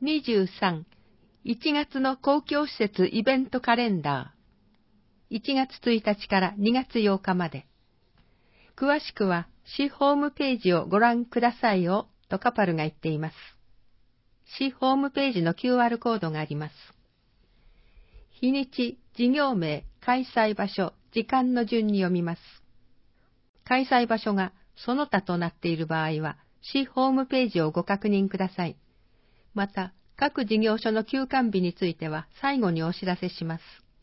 23、1月の公共施設イベントカレンダー。1月1日から2月8日まで。詳しくは市ホームページをご覧くださいよ、とカパルが言っています。市ホームページの QR コードがあります。日にち、事業名、開催場所、時間の順に読みます。開催場所がその他となっている場合は、市ホームページをご確認ください。また、各事業所の休館日については最後にお知らせします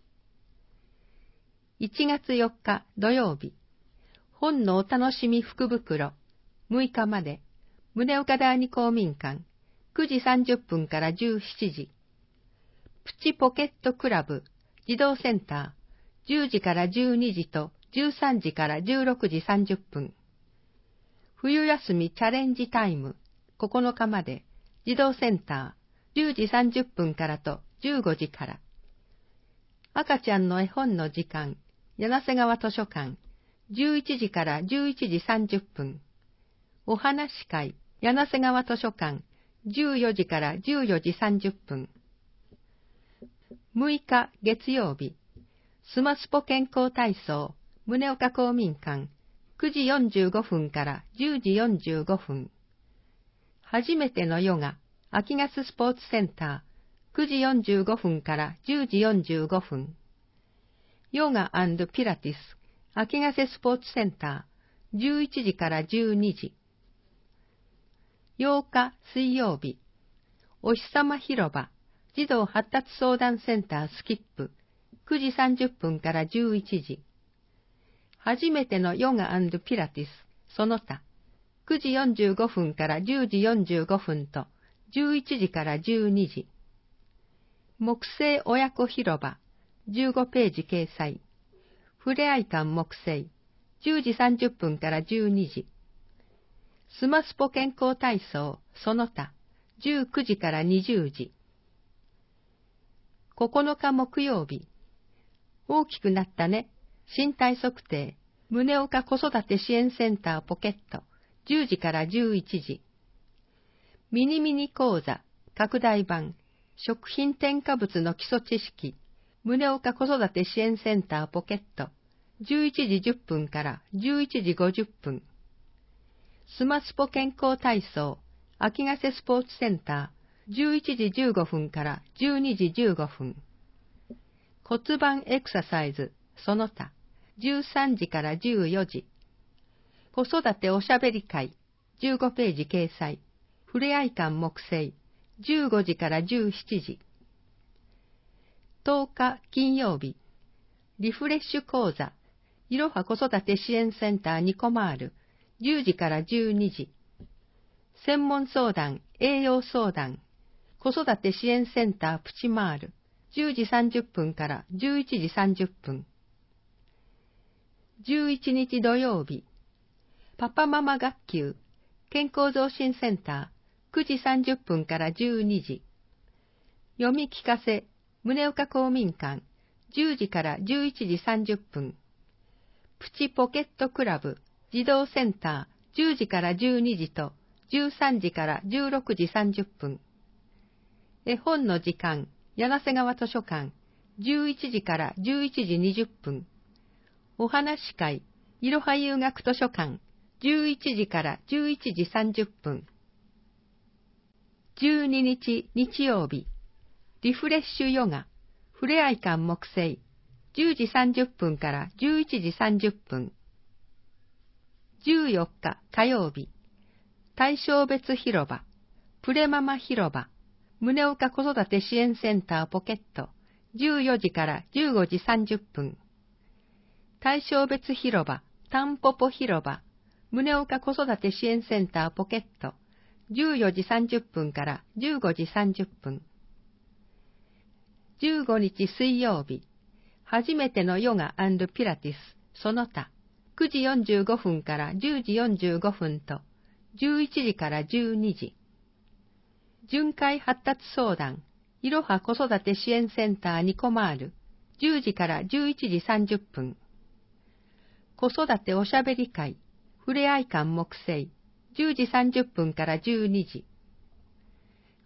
。1月4日土曜日、本のお楽しみ福袋、6日まで、宗岡第二公民館、9時30分から17時。プチポケットクラブ、児童センター、10時から12時と13時から16時30分。冬休みチャレンジタイム、9日まで、児童センター、10時30分からと15時から。赤ちゃんの絵本の時間、柳瀬川図書館、11時から11時30分。お話会、柳瀬川図書館、14時から14時30分。6日月曜日、スマスポ健康体操、宗岡公民館、9時45分から10時45分。初めてのヨガ、秋ガススポーツセンター、9時45分から10時45分。ヨガ&ピラティス、秋ガススポーツセンター、11時から12時。8日水曜日、お日様広場、児童発達相談センタースキップ、9時30分から11時。初めてのヨガ&ピラティス、その他、9時45分から10時45分と、11時から12時。木星親子広場、15ページ掲載。ふれあい館木星、10時30分から12時。スマスポ健康体操、その他、19時から20時。9日木曜日。大きくなったね。身体測定。宗岡子育て支援センターポケット。10時から11時。ミニミニ講座。拡大版。食品添加物の基礎知識。宗岡子育て支援センターポケット。11時10分から11時50分。スマスポ健康体操。秋ヶ瀬スポーツセンター。11時15分から12時15分。骨盤エクササイズ、その他、13時から14時。子育ておしゃべり会、15ページ掲載。ふれあい館木星、15時から17時。10日金曜日、リフレッシュ講座、いろは子育て支援センターニコマール、10時から12時。専門相談、栄養相談、子育て支援センタープチマール、10時30分から11時30分。11日土曜日、パパママ学級、健康増進センター、9時30分から12時。読み聞かせ、宗岡公民館、10時から11時30分。プチポケットクラブ、児童センター、10時から12時と、13時から16時30分。絵本の時間、柳瀬川図書館、11時から11時20分。お話会、いろは遊学図書館、11時から11時30分。12日日曜日、リフレッシュヨガ、ふれあい館木星、10時30分から11時30分。14日火曜日、対象別広場、プレママ広場、宗岡子育て支援センターポケット、14時から15時30分。対象別広場、タンポポ広場、宗岡子育て支援センターポケット、14時30分から15時30分。15日水曜日、初めてのヨガ&ピラティス、その他、9時45分から10時45分と、11時から12時。巡回発達相談、いろは子育て支援センターニコマール、10時から11時30分。子育ておしゃべり会、ふれあい館木星、10時30分から12時。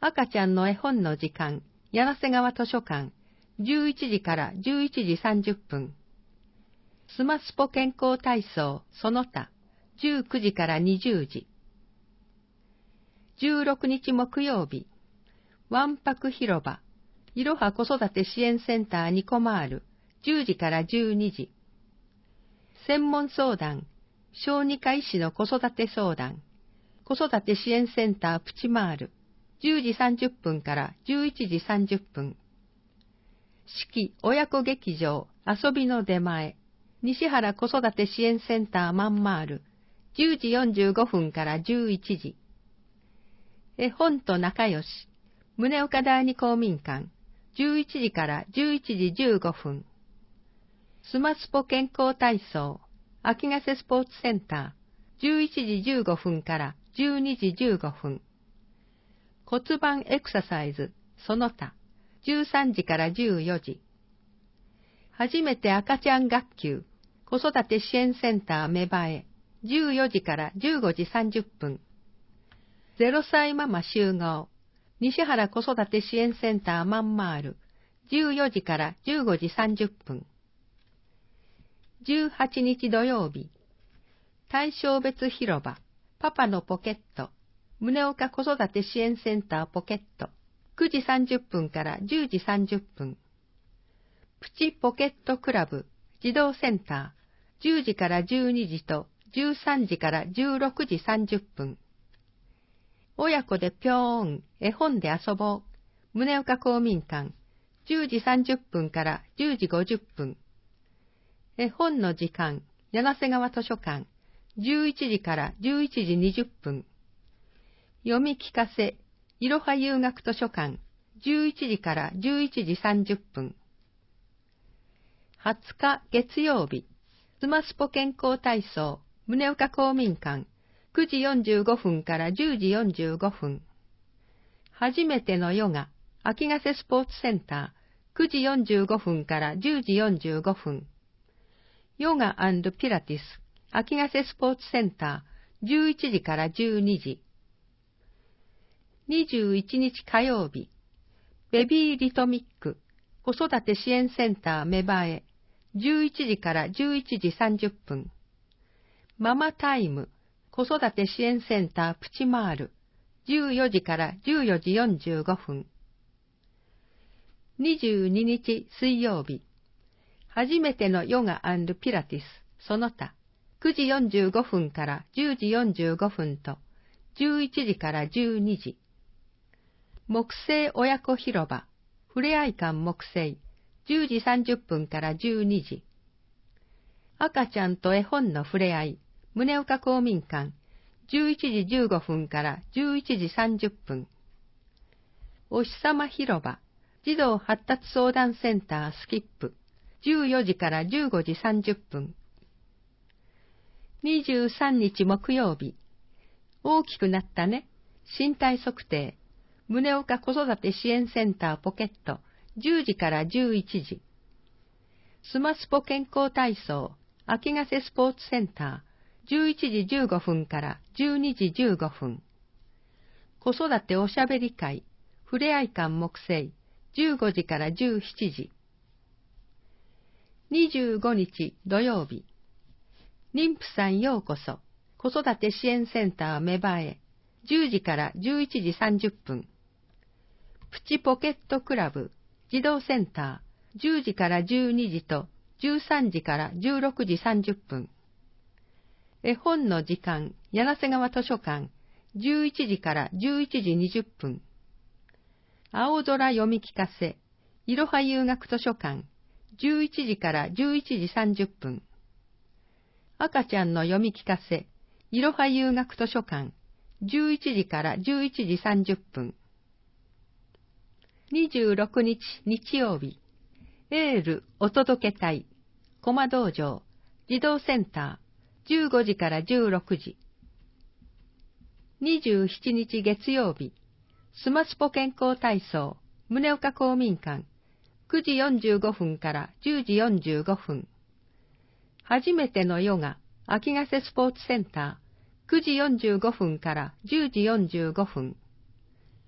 赤ちゃんの絵本の時間、柳瀬川図書館、11時から11時30分。スマスポ健康体操、その他、19時から20時。16日木曜日、わんぱく広場、いろは子育て支援センターニコマール、10時から12時。専門相談、小児科医師の子育て相談、子育て支援センタープチマール、10時30分から11時30分。四季親子劇場、遊びの出前、西原子育て支援センターマンマール、10時45分から11時。絵本と仲良し、宗岡第二公民館、11時から11時15分。スマスポ健康体操、秋ヶ瀬スポーツセンター、11時15分から12時15分。骨盤エクササイズ、その他、13時から14時。初めて赤ちゃん学級、子育て支援センター芽生え、14時から15時30分。0歳ママ集合、西原子育て支援センターマンマール、14時から15時30分。18日土曜日、対象別広場、パパのポケット、宗岡子育て支援センターポケット、9時30分から10時30分。プチポケットクラブ、児童センター、10時から12時と13時から16時30分。親子でぴょーん、絵本で遊ぼう、宗岡公民館、10時30分から10時50分。絵本の時間、柳瀬川図書館、11時から11時20分。読み聞かせ、いろは遊学図書館、11時から11時30分。20日月曜日、スマスポ健康体操、宗岡公民館、9時45分から10時45分。初めてのヨガ、秋ヶ瀬スポーツセンター、9時45分から10時45分。ヨガ&ピラティス、秋ヶ瀬スポーツセンター、11時から12時。21日火曜日、ベビーリトミック、子育て支援センター芽生え、11時から11時30分。ママタイム、子育て支援センタープチマール、14時から14時45分。22日水曜日、初めてのヨガ&ピラティス、その他、9時45分から10時45分と、11時から12時。木星親子広場、ふれあい館木星、10時30分から12時。赤ちゃんと絵本のふれあい、宗岡公民館、11時15分から11時30分。お日様広場、児童発達相談センタースキップ、14時から15時30分。23日木曜日、大きくなったね、身体測定、宗岡子育て支援センターポケット、10時から11時。スマスポ健康体操、秋ヶ瀬スポーツセンター、11時15分から12時15分。子育ておしゃべり会、ふれあい館木星、15時から17時。25日土曜日、妊婦さんようこそ、子育て支援センター芽生え、10時から11時30分。プチポケットクラブ、児童センター、10時から12時と13時から16時30分。絵本の時間、柳瀬川図書館、11時から11時20分。青空読み聞かせ、いろは遊学図書館、11時から11時30分。赤ちゃんの読み聞かせ、いろは遊学図書館、11時から11時30分。26日日曜日、エールお届け隊、駒道場、児童センター、15時から16時。27日月曜日、スマスポ健康体操、宗岡公民館、9時45分から10時45分。初めてのヨガ、秋ヶ瀬スポーツセンター、9時45分から10時45分。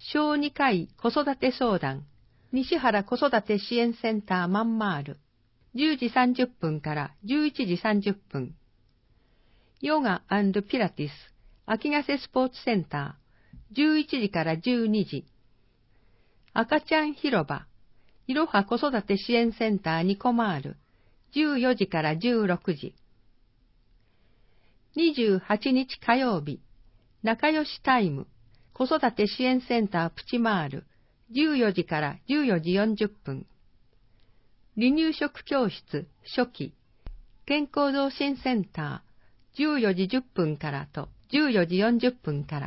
小児科医子育て相談、西原子育て支援センターマンマール、10時30分から11時30分。ヨガ&ピラティス、秋ヶ瀬スポーツセンター、11時から12時。赤ちゃん広場、いろは子育て支援センターニコマール、14時から16時。28日火曜日、仲良しタイム、子育て支援センタープチマール、14時から14時40分。離乳食教室初期、健康増進センター、14時10分からと14時40分から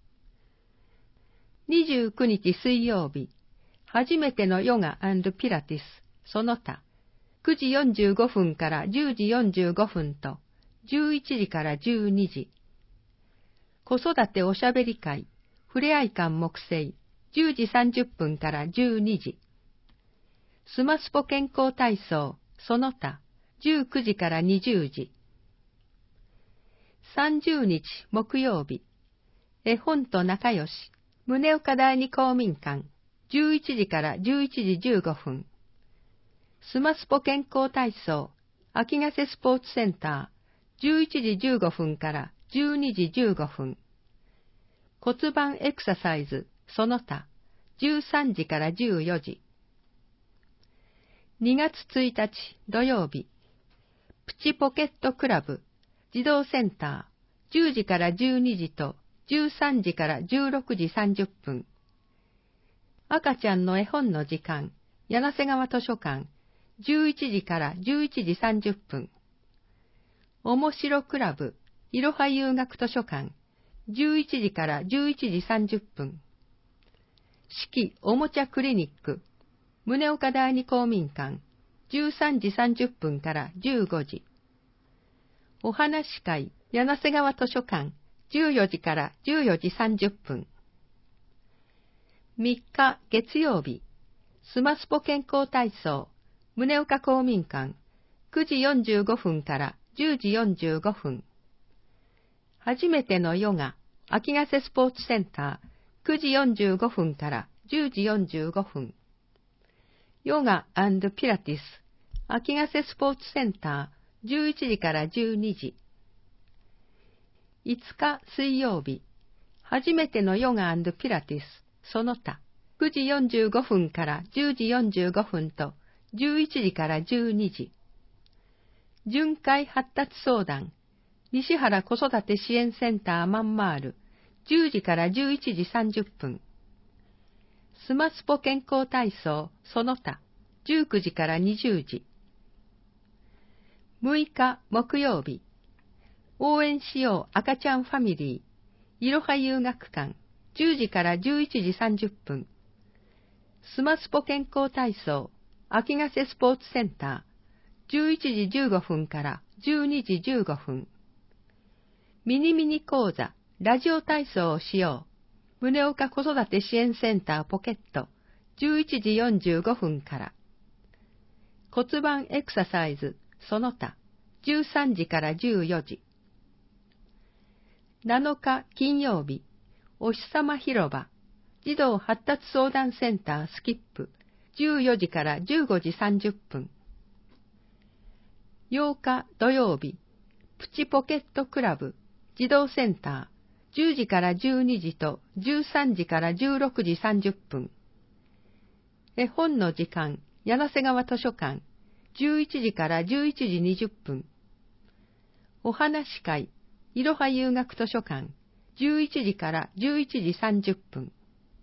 。29日水曜日、初めてのヨガ&ピラティス、その他、9時45分から10時45分と、11時から12時。子育ておしゃべり会、ふれあい館木星、10時30分から12時。スマスポ健康体操、その他、19時から20時。30日木曜日、絵本と仲良し、宗岡第二公民館、11時から11時15分。スマスポ健康体操、秋ヶ瀬スポーツセンター、11時15分から12時15分。骨盤エクササイズ、その他、13時から14時。2月1日土曜日、プチポケットクラブ、児童センター、10時から12時と13時から16時30分。赤ちゃんの絵本の時間、柳瀬川図書館、11時から11時30分。おもしろクラブ、いろは遊学図書館、11時から11時30分。四季おもちゃクリニック、宗岡第二公民館、13時30分から15時。お話し会、柳瀬川図書館、14時から14時30分。3日月曜日、スマスポ健康体操、宗岡公民館、9時45分から10時45分。初めてのヨガ、秋ヶ瀬スポーツセンター、9時45分から10時45分。ヨガ&ピラティス、秋ヶ瀬スポーツセンター、11時から12時。5日水曜日、初めてのヨガ&ピラティス、その他、9時45分から10時45分と、11時から12時。巡回発達相談、西原子育て支援センターマンマール、10時から11時30分。スマスポ健康体操、その他、19時から20時。6日木曜日、応援しよう赤ちゃんファミリー、いろは遊学館、10時から11時30分。スマスポ健康体操、秋ヶ瀬スポーツセンター、11時15分から12時15分。ミニミニ講座、ラジオ体操をしよう。宗岡子育て支援センターポケット、11時45分から。骨盤エクササイズ、その他、13時から14時。7日金曜日、お日様広場、児童発達相談センタースキップ、14時から15時30分。8日土曜日、プチポケットクラブ、児童センター、10時から12時と13時から16時30分。絵本の時間、柳瀬川図書館、11時から11時20分。お話し会、いろは遊学図書館、11時から11時30分。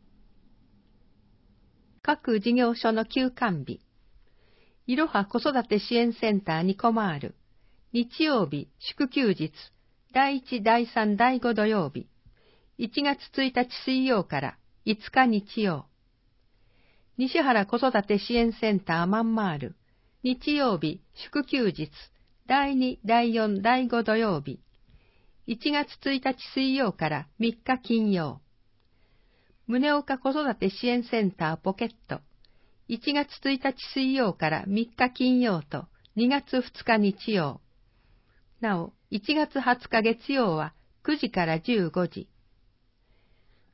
各事業所の休館日。いろは子育て支援センターニコマール、日曜日祝休日、第1、第3、第5土曜日、1月1日水曜から5日日曜。西原子育て支援センターマンマール、日曜日祝休日、第2、第4、第5土曜日、1月1日水曜から3日金曜。宗岡子育て支援センターポケット、1月1日水曜から3日金曜と2月2日日曜。なお、1月20日月曜は9時から15時。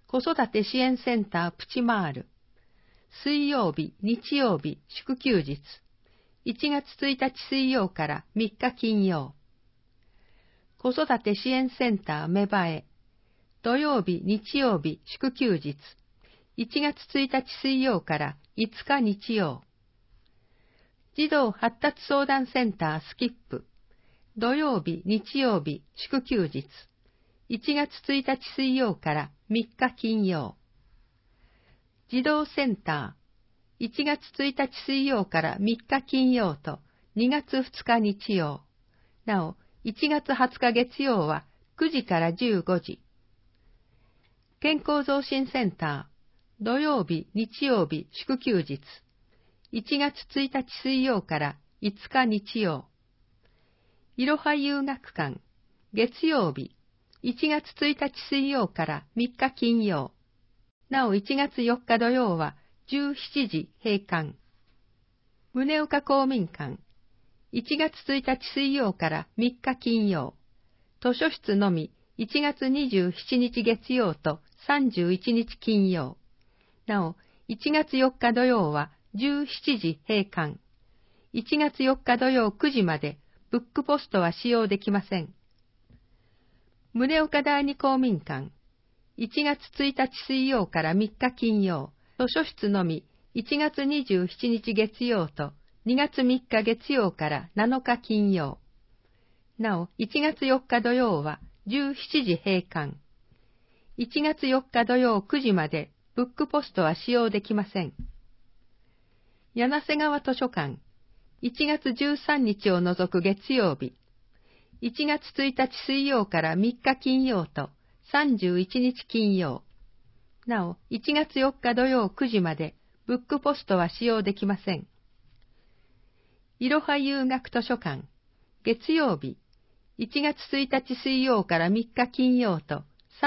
子育て支援センタープチマール。水曜日、日曜日、祝休日。1月1日水曜から3日金曜。子育て支援センター芽生え。土曜日、日曜日、祝休日。1月1日水曜から5日日曜。児童発達相談センタースキップ。土曜日、日曜日、祝休日。1月1日水曜から3日金曜。児童センター。1月1日水曜から3日金曜と2月2日日曜。なお、1月20日月曜は9時から15時。健康増進センター。土曜日、日曜日、祝休日。1月1日水曜から5日日曜。いろは遊学館。月曜日。1月1日水曜から3日金曜。なお1月4日土曜は17時閉館。宗岡公民館。1月1日水曜から3日金曜。図書室のみ1月27日月曜と31日金曜。なお1月4日土曜は17時閉館。1月4日土曜9時までブックポストは使用できません。宗岡第二公民館。1月1日水曜から3日金曜。図書室のみ1月27日月曜と2月3日月曜から7日金曜。なお、1月4日土曜は17時閉館。1月4日土曜9時までブックポストは使用できません。柳瀬川図書館。1月13日を除く月曜日。1月1日水曜から3日金曜と31日金曜。なお、1月4日土曜9時までブックポストは使用できません。いろは遊学図書館。月曜日。1月1日水曜から3日金曜と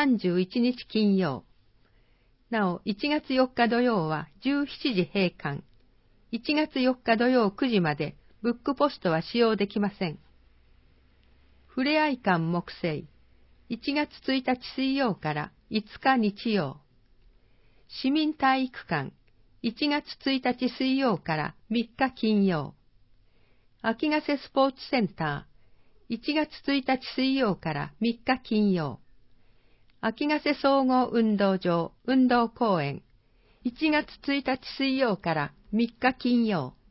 31日金曜。なお、1月4日土曜は17時閉館。1月4日土曜9時までブックポストは使用できません。ふれあい館木星。1月1日水曜から5日日曜。市民体育館。1月1日水曜から3日金曜。秋ヶ瀬スポーツセンター。1月1日水曜から3日金曜。秋ヶ瀬総合運動場運動公園。1月1日水曜から3日金曜。